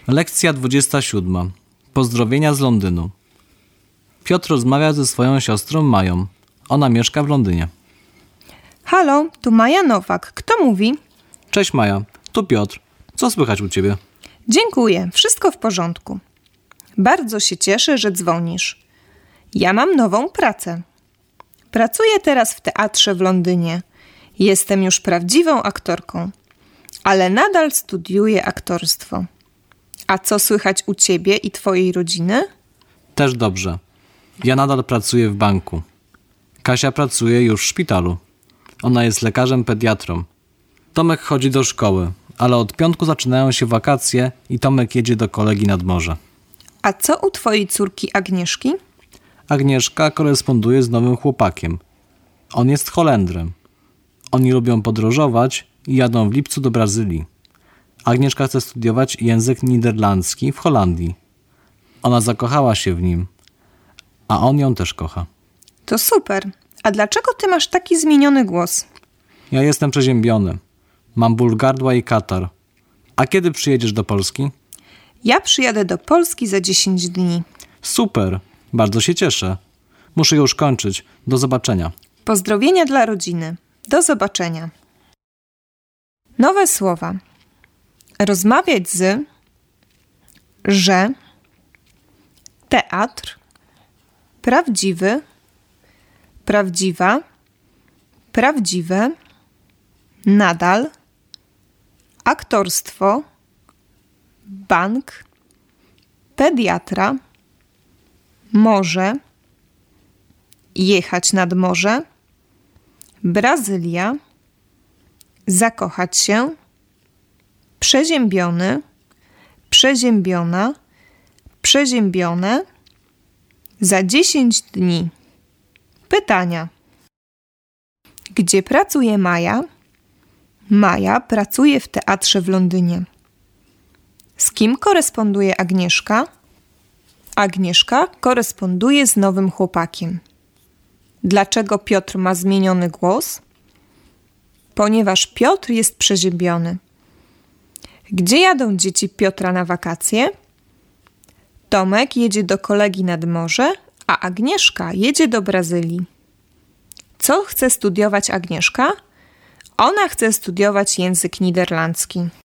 Lekcja 27. Pozdrowienia z Londynu. Piotr rozmawia ze swoją siostrą Mają. Ona mieszka w Londynie. Halo, tu Maja Nowak. Kto mówi? Cześć Maja, tu Piotr. Co słychać u ciebie? Dziękuję, wszystko w porządku. Bardzo się cieszę, że dzwonisz. Ja mam nową pracę. Pracuję teraz w teatrze w Londynie. Jestem już prawdziwą aktorką, ale nadal studiuję aktorstwo. A co słychać u ciebie i twojej rodziny? Też dobrze. Ja nadal pracuję w banku. Kasia pracuje już w szpitalu. Ona jest lekarzem pediatrą. Tomek chodzi do szkoły, ale od piątku zaczynają się wakacje i Tomek jedzie do kolegi nad morze. A co u twojej córki Agnieszki? Agnieszka koresponduje z nowym chłopakiem. On jest Holendrem. Oni lubią podróżować i jadą w lipcu do Brazylii. Agnieszka chce studiować język niderlandzki w Holandii. Ona zakochała się w nim, a on ją też kocha. To super. A dlaczego ty masz taki zmieniony głos? Ja jestem przeziębiony. Mam ból gardła i katar. A kiedy przyjedziesz do Polski? Ja przyjadę do Polski za 10 dni. Super, bardzo się cieszę. Muszę już kończyć. Do zobaczenia. Pozdrowienia dla rodziny. Do zobaczenia. Nowe słowa. Rozmawiać z, że, teatr, prawdziwy, prawdziwa, prawdziwe, nadal, aktorstwo, bank, pediatra, morze, jechać nad morze, Brazylia, zakochać się, przeziębiony, przeziębiona, przeziębione, za 10 dni. Pytania. Gdzie pracuje Maja? Maja pracuje w teatrze w Londynie. Z kim koresponduje Agnieszka? Agnieszka koresponduje z nowym chłopakiem. Dlaczego Piotr ma zmieniony głos? Ponieważ Piotr jest przeziębiony. Gdzie jadą dzieci Piotra na wakacje? Tomek jedzie do kolegi nad morze, a Agnieszka jedzie do Brazylii. Co chce studiować Agnieszka? Ona chce studiować język niderlandzki.